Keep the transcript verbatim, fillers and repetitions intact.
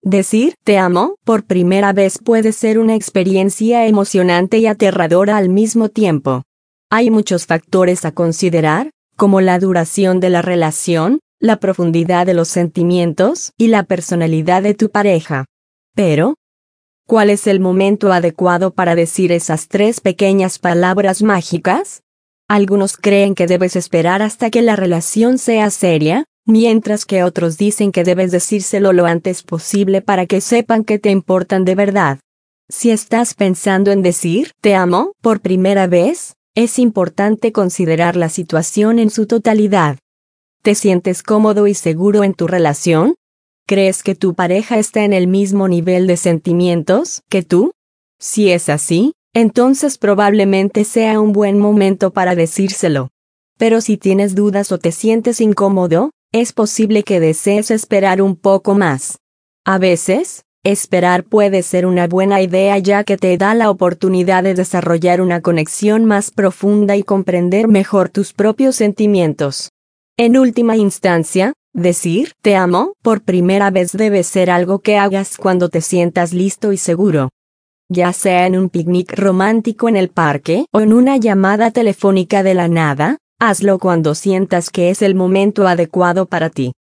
Decir te amo por primera vez puede ser una experiencia emocionante y aterradora al mismo tiempo. Hay muchos factores a considerar, como la duración de la relación, la profundidad de los sentimientos y la personalidad de tu pareja. Pero, ¿cuál es el momento adecuado para decir esas tres pequeñas palabras mágicas? Algunos creen que debes esperar hasta que la relación sea seria, mientras que otros dicen que debes decírselo lo antes posible para que sepan que te importan de verdad. Si estás pensando en decir te amo por primera vez, es importante considerar la situación en su totalidad. ¿Te sientes cómodo y seguro en tu relación? ¿Crees que tu pareja está en el mismo nivel de sentimientos que tú? Si es así, entonces probablemente sea un buen momento para decírselo. Pero si tienes dudas o te sientes incómodo, es posible que desees esperar un poco más. A veces, esperar puede ser una buena idea ya que te da la oportunidad de desarrollar una conexión más profunda y comprender mejor tus propios sentimientos. En última instancia, decir te amo por primera vez debe ser algo que hagas cuando te sientas listo y seguro. Ya sea en un picnic romántico en el parque o en una llamada telefónica de la nada, hazlo cuando sientas que es el momento adecuado para ti.